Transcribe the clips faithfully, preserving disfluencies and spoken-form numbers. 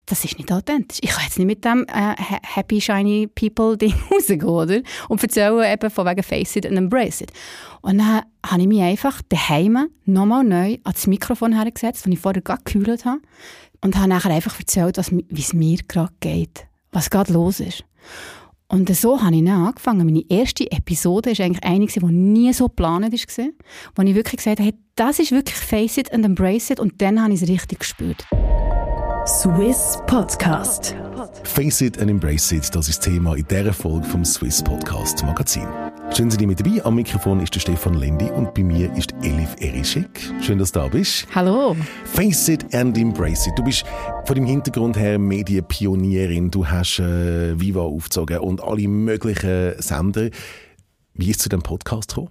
das ist nicht authentisch. Ich kann jetzt nicht mit dem äh, Happy Shiny People Ding rausgehen, oder? Und erzählen eben von wegen Face it and embrace it. Und dann habe ich mich einfach daheim nochmal neu ans Mikrofon hergesetzt, das ich vorher gerade gekühlt habe. Und habe nachher einfach erzählt, wie es mir gerade geht, was gerade los ist. Und so habe ich dann angefangen. Meine erste Episode war eigentlich eine, die nie so geplant war, wo ich wirklich gesagt habe, hey, das ist wirklich Face it and embrace it. Und dann habe ich es richtig gespürt. Swiss Podcast. Face it and embrace it, das ist das Thema in dieser Folge vom Swiss Podcast Magazin. Schön, dass ihr mit dabei. Am Mikrofon ist der Stefan Lendi und bei mir ist Elif Erischek. Schön, dass du da bist. Hallo. Face it and embrace it. Du bist von deinem Hintergrund her Medienpionierin. Du hast äh, Viva aufgezogen und alle möglichen Sender. Wie ist es zu diesem Podcast gekommen?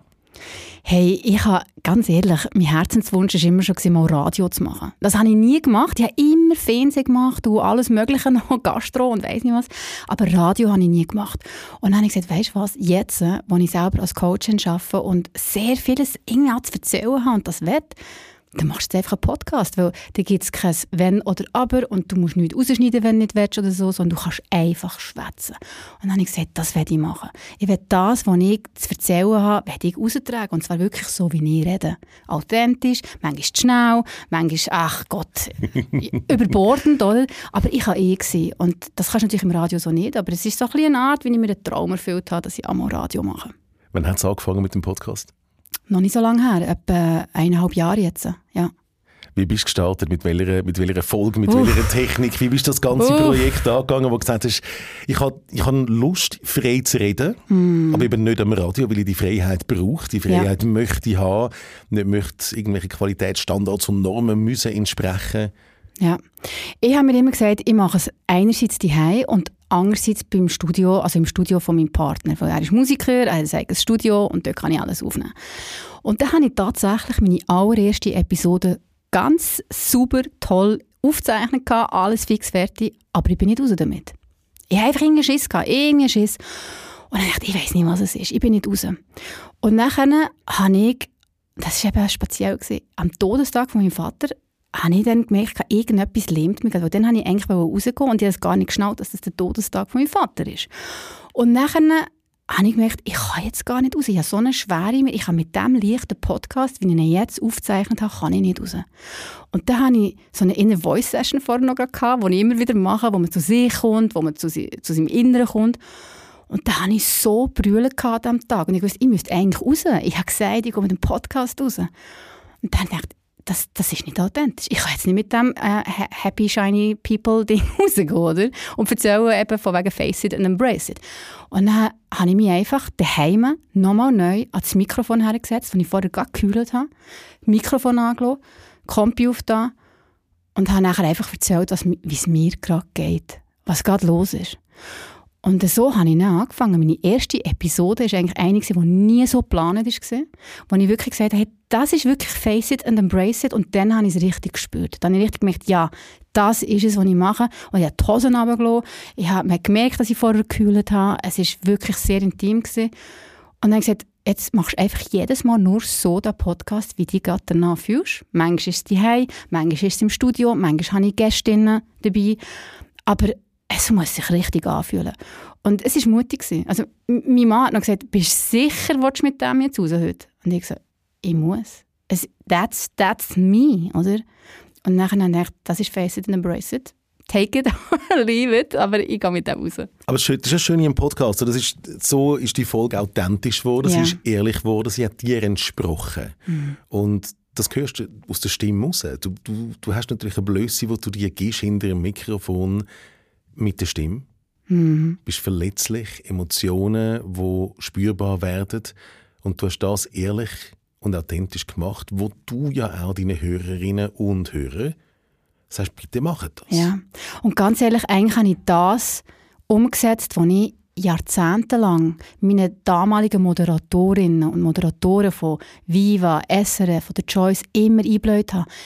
Hey, ich habe, ganz ehrlich, mein Herzenswunsch war immer schon, mal Radio zu machen. Das habe ich nie gemacht. Ich habe immer Fernsehen gemacht und alles Mögliche noch, Gastro und weiss nicht was. Aber Radio habe ich nie gemacht. Und dann habe ich gesagt, weisst du was, jetzt, wo ich selber als Coachin arbeite und sehr vieles irgendwie auch zu erzählen habe und das will, dann machst du einfach einen Podcast, weil da gibt es kein Wenn oder Aber und du musst nichts rausschneiden, wenn du nicht willst oder so, sondern du kannst einfach schwätzen. Und dann habe ich gesagt, das werde ich machen. Ich werde das, was ich zu erzählen habe, werde ich raustragen. Und zwar wirklich so, wie ich rede. Authentisch, manchmal zu schnell, manchmal, ach Gott, überbordend, oder? Aber ich habe eh gesehen. Und das kannst du natürlich im Radio so nicht, aber es ist so ein bisschen eine Art, wie ich mir einen Traum erfüllt habe, dass ich einmal Radio mache. Wann hat es angefangen mit dem Podcast? Noch nicht so lange her, etwa eineinhalb Jahre jetzt, ja. Wie bist du gestartet? Mit welcher, mit welcher Folge, mit Uff. welcher Technik? Wie bist du das ganze Uff. Projekt angegangen, wo du gesagt hast, ich habe ich hab Lust, frei zu reden, mm. aber eben nicht am Radio, weil ich die Freiheit brauche, die Freiheit ja. möchte ich haben, nicht möchte irgendwelche Qualitätsstandards und Normen müssen entsprechen. Ja, ich habe mir immer gesagt, ich mache es einerseits daheim und andererseits beim Studio, also im Studio von meinem Partner. Weil er ist Musiker, er hat ein eigenes Studio und dort kann ich alles aufnehmen. Und dann habe ich tatsächlich meine allererste Episode ganz super, toll aufgezeichnet, alles fix fertig, aber ich bin nicht raus damit. Ich habe einfach irgendwie Schiss gehabt, irgendwie Schiss. Und dann dachte ich, ich weiss nicht, was es ist, ich bin nicht raus. Und dann habe ich, das war eben speziell, am Todestag von meinem Vater, habe ich dann gemerkt, irgendetwas lähmt mich. Weil dann wollte ich eigentlich rausgehen und ich habe es gar nicht geschnallt, dass das der Todestag von meinem Vater ist. Und dann habe ich gemerkt, ich kann jetzt gar nicht raus. Ich habe so eine Schwere, ich kann mit dem leichten Podcast, wie ich ihn jetzt aufgezeichnet habe, kann ich nicht raus. Und dann hatte ich so eine Inner Voice Session vorher noch gehabt, die ich immer wieder mache, wo man zu sich kommt, wo man zu, zu seinem Inneren kommt. Und da hatte ich so brüllen an diesem Tag. Und ich wusste, ich müsste eigentlich raus. Ich habe gesagt, ich gehe mit dem Podcast raus. Und dann dachte ich, Das, das ist nicht authentisch. Ich kann jetzt nicht mit dem äh, Happy Shiny People Ding rausgehen, oder? Und erzählen eben von wegen Face it and embrace it. Und dann habe ich mich einfach daheim nochmal neu ans Mikrofon hergesetzt, das ich vorher gerade gekühlt habe. Mikrofon angelassen, Kompi auf da und habe nachher einfach erzählt, wie es mir gerade geht, was gerade los ist. Und so habe ich dann angefangen. Meine erste Episode war eigentlich eine, die nie so geplant war, wo ich wirklich gesagt habe, hey, das ist wirklich Face it and embrace it. Und dann habe ich es richtig gespürt. Dann habe ich richtig gemerkt, ja, das ist es, was ich mache. Und ich habe die Hosen runtergelassen. Ich habe gemerkt, dass ich vorher gekühlt habe. Es war wirklich sehr intim. Und dann habe ich gesagt, jetzt machst du einfach jedes Mal nur so den Podcast, wie du dich gerade danach fühlst. Manchmal ist es daheim, manchmal ist es im Studio, manchmal habe ich Gästinnen dabei. Aber es muss sich richtig anfühlen. Und es war mutig. Also, mein Mann hat noch gesagt, bist du sicher, willst du mit dem jetzt raus heute? Und ich gesagt, ich muss. Es, that's, that's me, oder? Und nachher habe ich gedacht, das ist Face it and embrace it. Take it or leave it, aber ich gehe mit dem raus. Aber das ist ja schön im Podcast. Das ist, so ist die Folge authentisch geworden, yeah. Sie ist ehrlich geworden, sie hat dir entsprochen. Mhm. Und das hörst du aus der Stimme raus. Du, du, du hast natürlich eine Blöße, die du dir gibst hinter dem Mikrofon, mit der Stimme. Mhm. Du bist verletzlich, Emotionen, die spürbar werden. Und du hast das ehrlich und authentisch gemacht, wo du ja auch deine Hörerinnen und Hörer sagst, bitte mach das. Ja, und ganz ehrlich, eigentlich habe ich das umgesetzt, was ich jahrzehntelang meine damaligen Moderatorinnen und Moderatoren von Viva, S R F oder Choice immer eingebläut habe.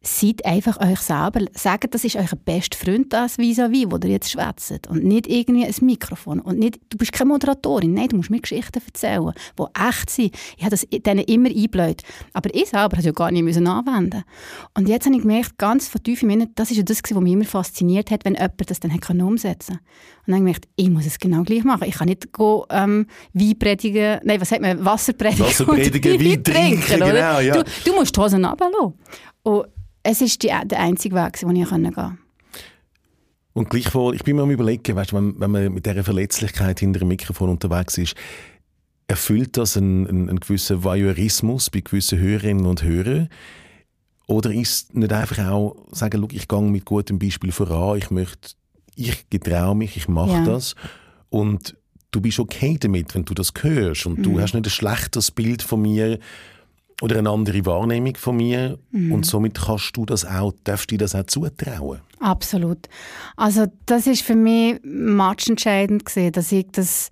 seid einfach euch selber. Sagt, das ist euer bester Freund, das vis-à-vis, wo ihr jetzt schwätzt. Und nicht irgendwie ein Mikrofon. Und nicht, du bist keine Moderatorin. Nein, du musst mir Geschichten erzählen, die echt sind. Ich habe das denen immer eingebläut. Aber ich selber musste es ja gar nicht müssen anwenden. Und jetzt habe ich gemerkt, ganz von tief im Inneren, das ist ja das, was mich immer fasziniert hat, wenn jemand das dann hat umsetzen konnte. Und dann habe ich gemerkt, ich muss es genau gleich machen. Ich kann nicht go, ähm, Wein predigen, nein, was sagt man, Wasser predigen, Wasser predigen, Wein trinken, genau, ja. Du, du musst die Hosen runterlassen. Und es ist die, der einzige Weg, den ich gehen konnte. Und gleichwohl, ich bin mir am Überlegen, weißt, wenn, wenn man mit dieser Verletzlichkeit hinter dem Mikrofon unterwegs ist, erfüllt das einen, einen, einen gewissen Voyeurismus bei gewissen Hörerinnen und Hörern? Oder ist nicht einfach auch sagen, schau, ich gehe mit gutem Beispiel voran, ich möchte, ich getraue mich, ich mache ja. das und du bist okay damit, wenn du das hörst und mhm. du hast nicht ein schlechteres Bild von mir oder eine andere Wahrnehmung von mir mhm. und somit kannst du das auch, darfst du dir das auch zutrauen? Absolut. Also das ist für mich matchentscheidend gewesen, dass ich das,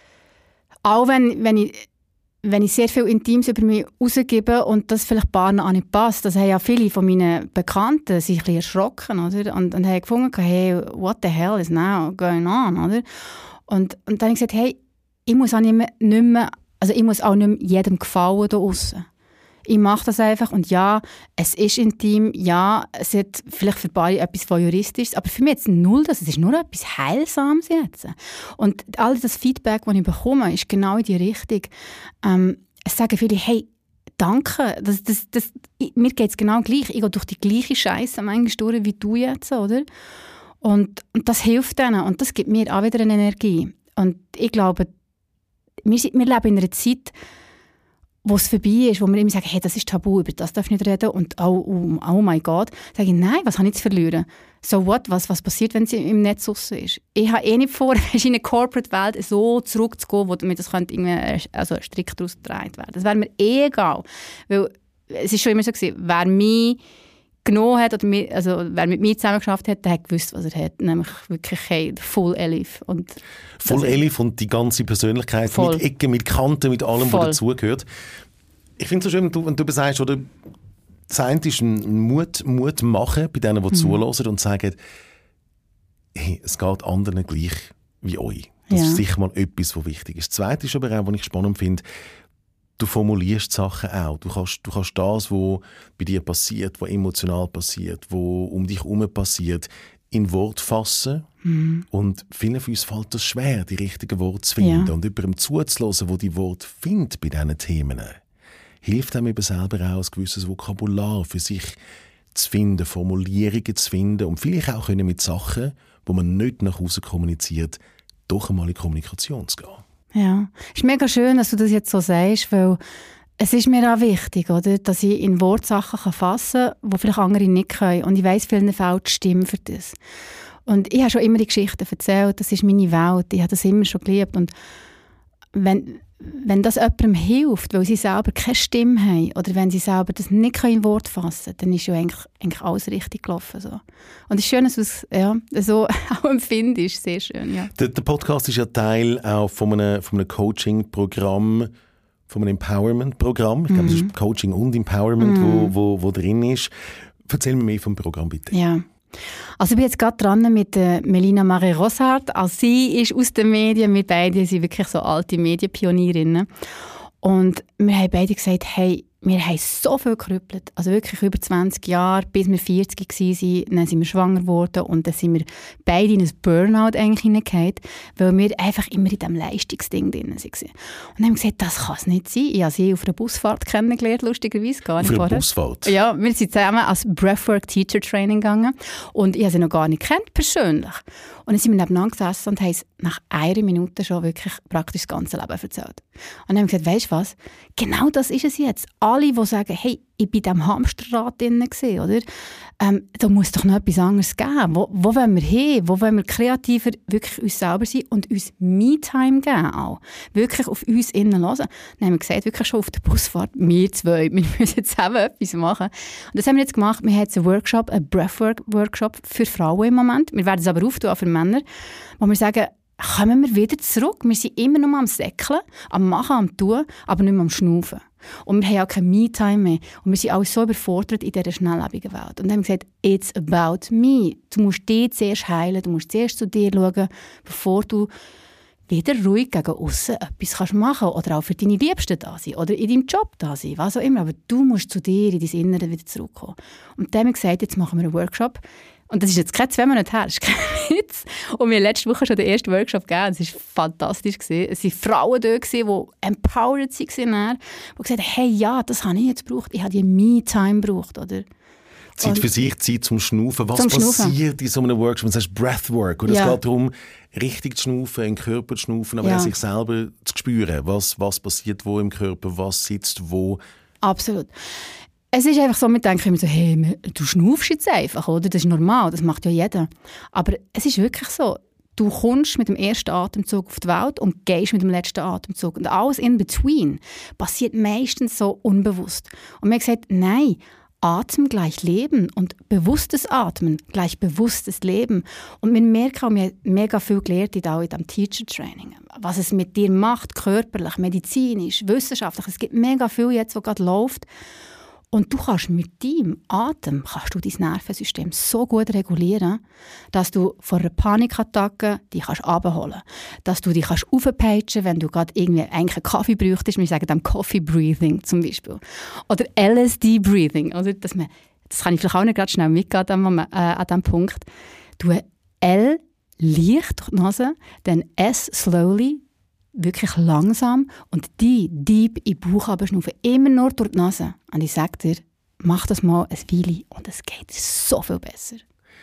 auch wenn, wenn ich wenn ich sehr viel Intimes über mich rausgebe und das vielleicht Paaren auch nicht passt, das haben ja viele von meinen Bekannten sich ein bisschen erschrocken, oder? Und, und haben gefunden, hey, what the hell is now going on, oder? Und, und dann habe ich gesagt, hey, ich muss auch nicht mehr, nicht mehr also ich muss auch nicht mehr jedem gefallen da draussen. Ich mache das einfach und ja, es ist intim, ja, es hat vielleicht für beide etwas Voyeuristisches, aber für mich jetzt null das, es ist nur etwas Heilsames jetzt. Und all das Feedback, das ich bekomme, ist genau in die Richtung. Ähm, es sagen viele, hey, danke, das, das, das, ich, mir geht es genau gleich, ich gehe durch die gleiche Scheiße manchmal durch wie du jetzt, oder? Und, und das hilft denen und das gibt mir auch wieder eine Energie. Und ich glaube, wir, wir leben in einer Zeit, wo es vorbei ist, wo wir immer sagen, hey, das ist tabu, über das darf ich nicht reden und oh, oh, oh mein Gott, sage ich, nein, was habe ich zu verlieren? So what, was, was passiert, wenn sie im Netz draussen ist? Ich habe eh nicht vor, in eine Corporate-Welt so zurückzugehen, wo mir das könnte irgendwie, also strikt daraus gedreht werden. Das wäre mir eh egal, weil es ist schon immer so gewesen, wer mich genommen hat, oder mir, also wer mit mir zusammengearbeitet hat, der hat gewusst, was er hat. Nämlich wirklich hey, Full Elif. Und Full Elif und die ganze Persönlichkeit voll. Mit Ecken, mit Kanten, mit allem, voll. was dazugehört. Ich finde es so schön, wenn du, wenn du sagst, oder das eine ist ein Mut, Mut machen bei denen, die mhm. zuhören und sagen, hey, es geht anderen gleich wie euch. Das ja. ist sicher mal etwas, was wichtig ist. Das Zweite ist aber auch, was ich spannend finde, du formulierst Sachen auch. Du kannst, du kannst das, was bei dir passiert, was emotional passiert, was um dich herum passiert, in Wort fassen. Mhm. Und vielen von uns fällt es schwer, die richtigen Worte zu finden. Ja. Und jemandem zuzuhören, der die Worte findet bei diesen Themen, hilft einem eben selber auch, ein gewisses Vokabular für sich zu finden, Formulierungen zu finden und vielleicht auch können mit Sachen, die man nicht nach außen kommuniziert, doch einmal in Kommunikation zu gehen. Ja, es ist mega schön, dass du das jetzt so sagst, weil es ist mir auch wichtig, oder, dass ich in Wort Sachen fassen kann, die vielleicht andere nicht können. Und ich weiss, vielen fehlt die Stimme für das. Und ich habe schon immer die Geschichten erzählt, das ist meine Welt, ich habe das immer schon geliebt. Und wenn, wenn das jemandem hilft, weil sie selber keine Stimme haben oder wenn sie selber das nicht in Wort fassen können, dann ist ja eigentlich, eigentlich alles richtig gelaufen. So. Und es ist schön, dass du es ja, so auch empfindest. Sehr schön, ja. Der, der Podcast ist ja Teil auch von einem, von einem Coaching-Programm, von einem Empowerment-Programm. Ich glaube, mhm. es ist Coaching und Empowerment, mhm. wo, wo, wo drin ist. Erzähl mir mehr vom Programm, bitte. Ja. Also ich bin jetzt gerade dran mit äh, Melina Marais-Rossart. Also sie ist aus den Medien, wir beide sind wirklich so alte Medienpionierinnen. Und wir haben beide gesagt, hey, wir haben so viel gerüppelt, also wirklich über zwanzig Jahre, bis wir vierzig waren, dann sind wir schwanger geworden und dann sind wir beide in ein Burnout eigentlich hineingefallen, weil wir einfach immer in diesem Leistungsding drin waren. Und dann haben wir gesagt, das kann es nicht sein. Ich habe sie auf einer Busfahrt kennengelernt, lustigerweise. Gar nicht auf einer vorher. Busfahrt? Ja, wir sind zusammen als Breathwork Teacher Training gegangen und ich habe sie noch gar nicht kennt persönlich. Und dann sind wir nebeneinander gesessen und haben es nach einer Minute schon wirklich praktisch das ganze Leben erzählt. Und dann haben wir gesagt, weisst du was, genau das ist es jetzt. Alle, die sagen, hey, ich war in diesem Hamsterrad drin, oder? Ähm, da muss doch noch etwas anderes geben. Wo, wo wollen wir hin? Wo wollen wir kreativer wirklich uns selber sein und uns Me-Time geben auch? Wirklich auf uns innen hören. Dann haben wir gesagt, wirklich schon auf der Busfahrt, wir zwei, wir müssen zusammen etwas machen. Und das haben wir jetzt gemacht. Wir haben jetzt einen Workshop, einen Breathwork-Workshop für Frauen im Moment. Wir werden es aber auftun für Männer, wo wir sagen, kommen wir wieder zurück. Wir sind immer noch am Säckeln, am Machen, am Tun, aber nicht mehr am Schnaufen. Und wir haben auch keine Me-Time mehr. Und wir sind alle so überfordert in dieser schnelllebigen Welt. Und dann haben wir gesagt, it's about me. Du musst dich zuerst heilen, du musst zuerst zu dir schauen, bevor du wieder ruhig gegen aussen etwas kannst machen kannst. Oder auch für deine Liebsten da sein. Oder in deinem Job da sein. Was auch immer. Aber du musst zu dir, in dein Innere wieder zurückkommen. Und dann haben wir gesagt, jetzt machen wir einen Workshop. Und das ist jetzt keine zwei Monate her, das ist kein Witz. Und wir haben letzte Woche schon den ersten Workshop gegeben. Es war fantastisch. Es waren Frauen dort, die empowered waren, die gesagt haben, hey, ja, das habe ich jetzt gebraucht. Ich habe die Me-Time gebraucht, oder? Zeit für sich, Zeit zum Schnaufen. Was zum passiert Schnaufen. in so einem Workshop? Du sagst Breathwork. Und es Ja. geht darum, richtig zu schnaufen, in den Körper zu schnaufen, aber Ja. auch sich selber zu spüren. Was, was passiert wo im Körper, was sitzt wo. Absolut. Es ist einfach so, wir denken immer so, hey, du schnaufst jetzt einfach, oder? Das ist normal, das macht ja jeder. Aber es ist wirklich so, du kommst mit dem ersten Atemzug auf die Welt und gehst mit dem letzten Atemzug. Und alles in between passiert meistens so unbewusst. Und wir haben gesagt, nein, Atmen gleich Leben und bewusstes Atmen gleich bewusstes Leben. Und wir merken auch, wir haben mega viel gelernt in diesem Teacher-Training. Was es mit dir macht, körperlich, medizinisch, wissenschaftlich. Es gibt mega viel jetzt, was gerade läuft. Und du kannst mit deinem Atem kannst du dein Nervensystem so gut regulieren, dass du vor einer Panikattacke dich abholen kannst. Dass du dich aufpeitschen, wenn du gerade irgendwie eigentlich einen Kaffee bräuchtest. Wir sagen dann Coffee Breathing zum Beispiel. Oder L S D Breathing. Also, dass man, das kann ich vielleicht auch nicht gerade schnell mitgehen an diesem, äh, an diesem Punkt. Du L leicht durch die Nase, dann S slowly, wirklich langsam und die deep in den Bauch abschnaufen, immer nur durch die Nase. Und ich sage dir, mach das mal ein Weile und es geht so viel besser.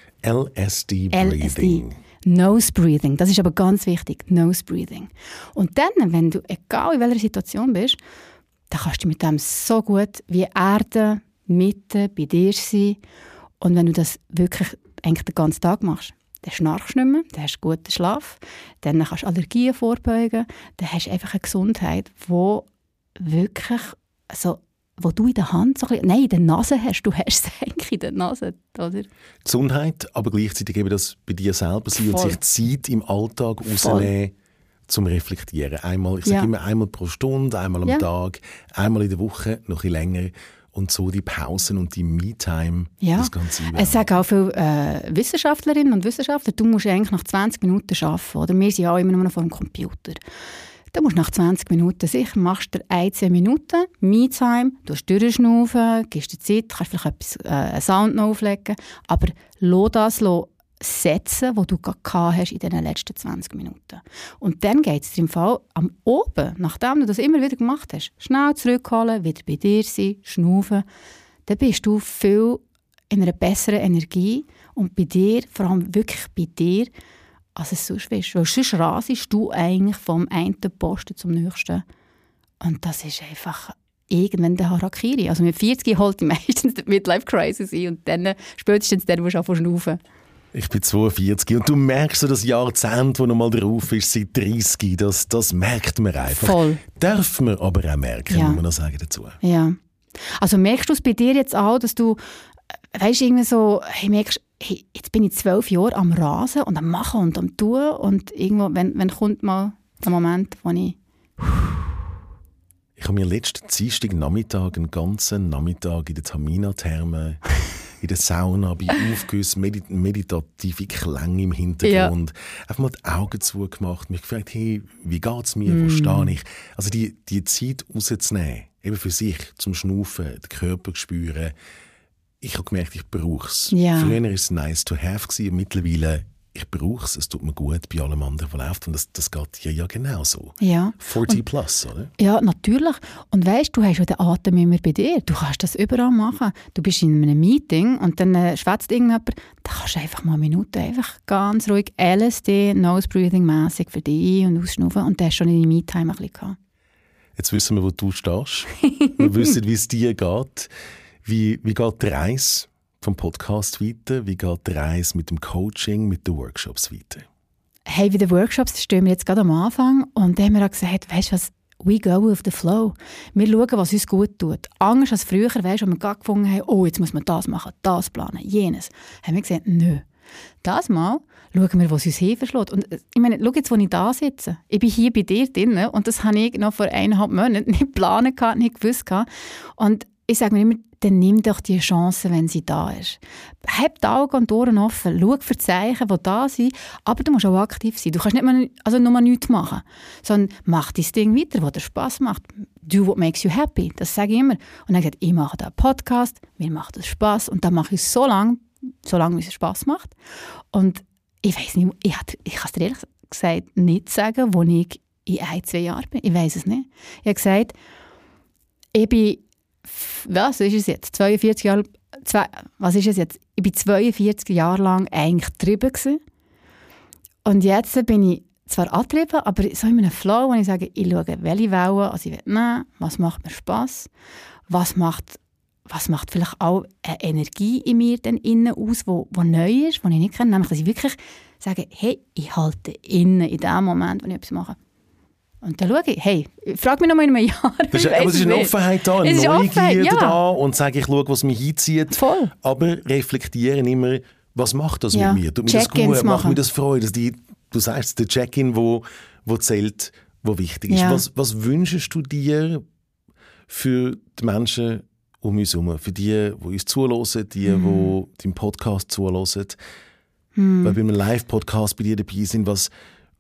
L S D L S D. Nose Breathing. Das ist aber ganz wichtig. Nose Breathing. Und dann, wenn du, egal in welcher Situation bist, dann kannst du mit dem so gut wie Erde, Mitte, bei dir sein. Und wenn du das wirklich eigentlich den ganzen Tag machst, dann schnarchst du nicht mehr, dann hast du guten Schlaf, dann kannst du Allergien vorbeugen, dann hast du einfach eine Gesundheit, die wirklich, also, wo du in der Hand, so ein bisschen, nein, in der Nase hast, du hast es eigentlich in der Nase, oder? Gesundheit, aber gleichzeitig eben das bei dir selber sein und Voll. sich Zeit im Alltag rausnehmen, zum Reflektieren. Einmal, ich sage Ja. immer einmal pro Stunde, einmal am Ja. Tag, einmal in der Woche, noch ein bisschen länger. Und so die Pausen und die Me-Time, Ja. das Ganze einbauen. Es sagen auch viele äh, Wissenschaftlerinnen und Wissenschaftler, du musst eigentlich nach zwanzig Minuten arbeiten. Oder? Wir sind ja auch immer nur noch vor dem Computer. Du musst nach zwanzig Minuten sicher, machst du ein, zwei Minuten Me-Time, du hast durchschnaufen, gibst dir Zeit, kannst vielleicht etwas, äh, einen Sound noch auflegen, aber lass das lass setzen, was du gerade gehabt hast in den letzten zwanzig Minuten. Und dann geht es dir im Fall am Oben, nachdem du das immer wieder gemacht hast, schnell zurückholen, wieder bei dir sein, schnaufen, dann bist du viel in einer besseren Energie und bei dir, vor allem wirklich bei dir, als es sonst ist. Weil sonst rasest du eigentlich vom einen Posten zum nächsten. Und das ist einfach irgendwann der Harakiri. Also mit vierzig holt die meistens die Midlife-Crisis ein und dann spätestens dann musst du anfangen zu schnaufen. Ich bin zweiundvierzig und du merkst so das Jahrzehnt, das noch mal drauf ist, seit dreißig, das, das merkt man einfach. Voll. Darf man aber auch merken, Ja. muss man noch sagen dazu. Ja. Also merkst du es bei dir jetzt auch, dass du, weißt, irgendwie so, hey, merkst, hey, jetzt bin ich zwölf Jahre am Rasen und am Machen und am Tun und irgendwo, wenn, wenn kommt mal der Moment, wo ich... Ich habe mir letzten Dienstag Nachmittag, einen ganzen Nachmittag in den Tamina-Thermen, in der Sauna, bei Aufgüssen, medit- meditative Klänge im Hintergrund, ja. einfach mal die Augen zugemacht, mich gefragt, hey, wie geht's mir, mm. wo stehe ich? Also die, die Zeit rauszunehmen, eben für sich, zum Schnaufen, den Körper zu spüren. Ich habe gemerkt, ich brauche es. Ja. Früher war es nice to have gewesen, mittlerweile ich brauche es, es tut mir gut bei allem anderen, was läuft. Und das, das geht hier ja genauso. Ja. vierzig plus, oder? Ja, natürlich. Und weisst, du hast ja den Atem immer bei dir. Du kannst das überall machen. Du bist in einem Meeting und dann äh, schwätzt irgendjemand, da kannst du einfach mal eine Minute einfach ganz ruhig L S D, Nose Breathing mäßig für dich ein- und ausschnaufen und dann hast du schon in deine Me-Time ein bisschen gehabt. Jetzt wissen wir, wo du stehst. Wir wissen, wie es dir geht. Wie, wie geht die Reise vom Podcast weiter? Wie geht die Reise mit dem Coaching, mit den Workshops weiter? Hey, bei den Workshops stehen wir jetzt gerade am Anfang und da haben wir auch gesagt, weißt du was, we go with the flow. Wir schauen, was uns gut tut. Anders als früher, weißt du, wo wir gerade gefunden haben, oh, jetzt muss man das machen, das planen, jenes. Haben wir gesagt, nö. Das Mal schauen wir, wo es uns hinverschlägt. Und ich meine, schau jetzt, wo ich da sitze. Ich bin hier bei dir drin und das habe ich noch vor eineinhalb Monaten nicht geplant, nicht gewusst. Und ich sage mir immer, dann nimm doch die Chance, wenn sie da ist. Hab die Augen und Ohren offen, schau für Zeichen, die da sind, aber du musst auch aktiv sein. Du kannst nicht mal, also nur mal nichts machen, sondern mach dein Ding weiter, was dir Spass macht. Do what makes you happy, das sage ich immer. Und dann habe ich gesagt, ich mache da einen Podcast, mir macht das Spass und dann mache ich es so lange, so lange, wie es Spass macht. Und ich weiss nicht, ich, ich kann es dir ehrlich gesagt nicht sagen, wo ich in ein, zwei Jahren bin. Ich weiss es nicht. Ich habe gesagt, ich bin was ist es jetzt? zweiundvierzig Jahre, zwei, was ist es jetzt? Ich war zweiundvierzig Jahre lang eigentlich getrieben gewesen. Und jetzt bin ich zwar angetrieben, aber so in einem Flow, wo ich sage, ich schaue, welche Wellen, also ich will nehmen, was macht mir Spass, was macht, was macht vielleicht auch eine Energie in mir dann innen aus, wo, wo neu ist, die ich nicht kenne, nämlich, dass ich wirklich sage, hey, ich halte innen in dem Moment, wenn ich etwas mache. Und dann schaue ich, hey, frag mich noch mal in einem Jahr. Das ist, aber es ist eine nicht. Offenheit da, eine es Neugierde ja. da und sage, ich schaue, was mich einzieht. Voll. Aber reflektieren immer, was macht das ja. mit mir? Tut mir das gut? Check-ins Macht machen. mir das Freude? Dass die, du sagst, der Check-in, wo, wo zählt, wo wichtig ist. Ja. Was, was wünschst du dir für die Menschen um uns herum? Für die, die uns zuhören, die, mhm. die deinen Podcast zuhören? Mhm. Weil bei einem Live-Podcast bei dir dabei sind, was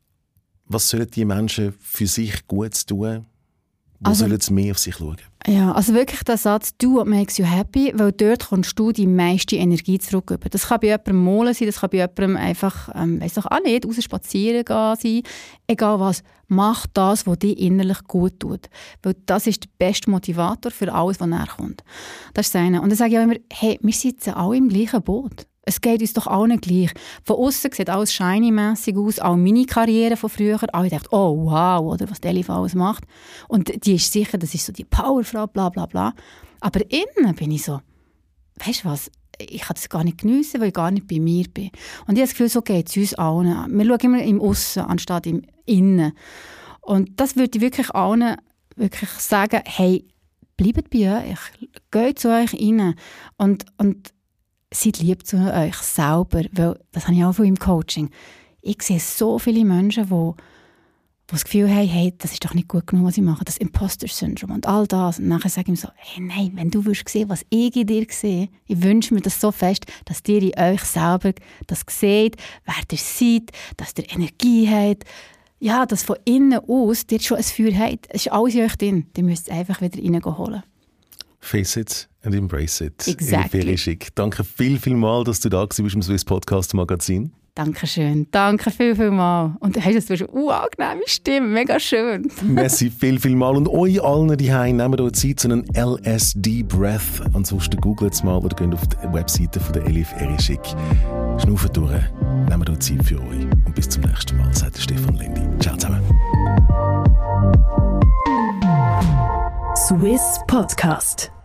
Was sollen die Menschen für sich Gutes tun? Wo also, sollen sie mehr auf sich schauen? Ja, also wirklich der Satz «Do what makes you happy», weil dort kommst du die meiste Energie zurück. Das kann bei jemandem malen sein, das kann bei jemandem einfach, ähm, weiss doch auch nicht, raus spazieren gehen sein. Egal was, mach das, was dir innerlich gut tut. Weil das ist der beste Motivator für alles, was näher kommt. Das ist das eine. Und dann sage ich auch immer, hey, wir sitzen alle im gleichen Boot. Es geht uns doch allen gleich. Von außen sieht alles shiny-mässig aus, auch meine Karriere von früher. Alle denken, oh wow, oder was die Elif alles macht. Und die ist sicher, das ist so die Powerfrau, bla bla bla. Aber innen bin ich so, weißt du was, ich kann das gar nicht geniessen, weil ich gar nicht bei mir bin. Und ich habe das Gefühl, so geht es uns allen an. Wir schauen immer im Aussen anstatt im Innen. Und das würde ich wirklich allen wirklich sagen, hey, bleibt bei euch, geht zu euch rein und, und seid lieb zu euch selber, weil das habe ich auch von im Coaching. Ich sehe so viele Menschen, die, die das Gefühl haben, hey, das ist doch nicht gut genug, was ich mache, das Imposter-Syndrom und all das. Und nachher sage ich ihm so, hey, nein, wenn du willst sehen, was ich in dir sehe, ich wünsche mir das so fest, dass ihr in euch selber das seht, wer ihr seid, dass ihr Energie habt, ja, dass von innen aus ihr schon ein Feuer habt. Es ist alles in euch drin. Ihr müsst es einfach wieder reinholen. Face it and embrace it. Exactly. Danke viel, viel mal, dass du da warst im Swiss Podcast Magazin. Dankeschön. Danke viel, viel mal. Und du hast eine unangenehme Stimme. Mega schön. Merci viel, viel mal. Und euch allen daheim nehmen hier Zeit zu einem L S D-Breath. Ansonsten googelt es mal oder geht auf die Webseite von der Elif Erischik. Schnaufen durch. Nehmen hier Zeit für euch. Und bis zum nächsten Mal, sagt Stefan Lendi. Ciao zusammen. Swiss Podcast.